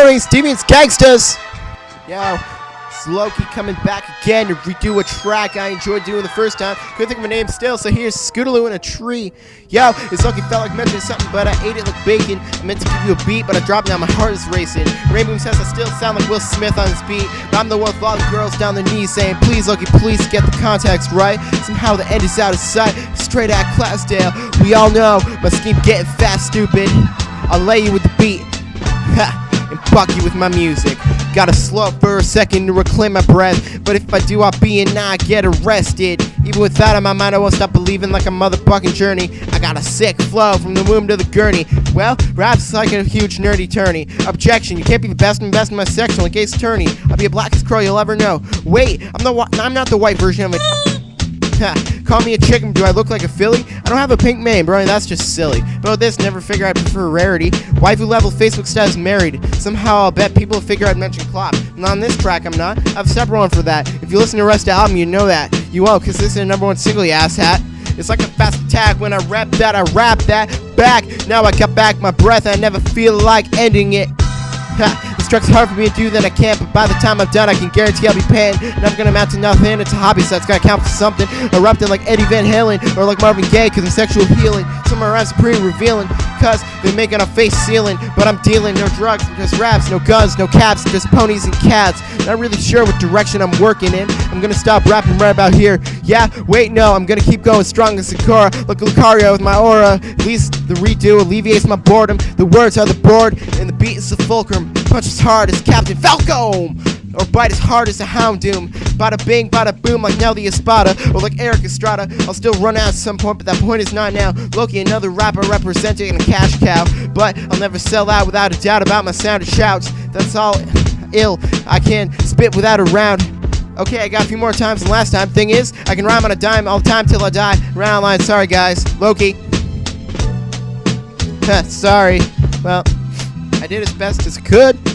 Greetings, Deviants Gangsters! Yo, it's Loki coming back again to redo a track I enjoyed doing the first time. Couldn't think of a name still, so here's Scootaloo in a Tree. Yo, this Loki felt like mentioning something, but I ate it like bacon. I meant to give you a beat, but I dropped now, my heart is racing. Rainbow says I still sound like Will Smith on this beat, but I'm the one with all the girls down their knees saying, please, Loki, please get the context right. Somehow the end is out of sight, straight out Clarksdale. We all know my scheme getting fast, stupid. I'll lay you with the beat. Ha! And fuck you with my music. Gotta slow up for a second to reclaim my breath, but if I do, I'll be and I get arrested. Even with that on my mind, I won't stop believing like a motherfucking journey. I got a sick flow from the womb to the gurney. Well, rap's like a huge nerdy tourney. Objection, you can't be the best and best in my section like Ace Attorney. I'll be the blackest crow you'll ever know. Wait, I'm not the white version of it. Call me a chicken, do I look like a filly? I don't have a pink mane, bro, that's just silly. But with this, never figure I prefer rarity. Waifu level Facebook status married. Somehow I'll bet people figure I'd mention Klopp. Not on this track, I'm not. I have a separate one for that. If you listen to the rest of the album, you know that. You won't, cause this is the #1 single, you asshat. It's like a fast attack when I rap that back. Now I got back my breath, I never feel like ending it. This track's hard for me to do that I can't, but by the time I'm done I can guarantee I'll be paying. Never gonna amount to nothing, it's a hobby so it's gotta count for something. Erupting like Eddie Van Halen or like Marvin Gaye cause I'm sexual healing. Some of my rhymes are pretty revealing cause they make it a face ceiling. But I'm dealing, no drugs, just raps, no guns, no caps, just ponies and cats. Not really sure what direction I'm working in. I'm gonna stop rapping right about here. Yeah, wait, no, I'm gonna keep going strong as Sakura. Like Lucario with my aura. At least the redo alleviates my boredom. The words are the board and the beat is the fulcrum. Punch as hard as Captain Falcon, or bite as hard as a Houndoom. Bada bing, bada boom, like Nelly Espada, or like Eric Estrada. I'll still run out at some point, but that point is not now. Loki, another rapper representing a cash cow, but I'll never sell out without a doubt about my sound and shouts. That's all ill. I can spit without a round. Okay, I got a few more times than last time. Thing is, I can rhyme on a dime all the time till I die. Round line, sorry guys. Loki. Sorry. Well, I did as best as I could.